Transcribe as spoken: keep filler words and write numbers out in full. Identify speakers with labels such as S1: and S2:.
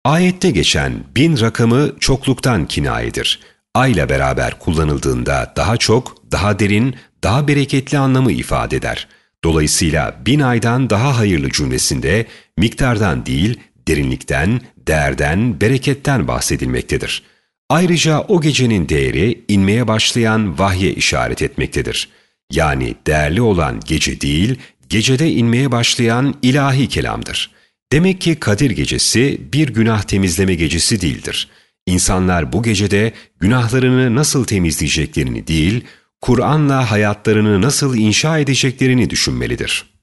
S1: Ayette geçen bin rakamı çokluktan kinayedir. Ay ile beraber kullanıldığında daha çok, daha derin, daha bereketli anlamı ifade eder. Dolayısıyla bin aydan daha hayırlı cümlesinde miktardan değil, derinlikten, değerden, bereketten bahsedilmektedir. Ayrıca o gecenin değeri inmeye başlayan vahye işaret etmektedir. Yani değerli olan gece değil, gecede inmeye başlayan ilahi kelamdır. Demek ki Kadir Gecesi bir günah temizleme gecesi değildir. İnsanlar bu gecede günahlarını nasıl temizleyeceklerini değil, Kur'an'la hayatlarını nasıl inşa edeceklerini düşünmelidir.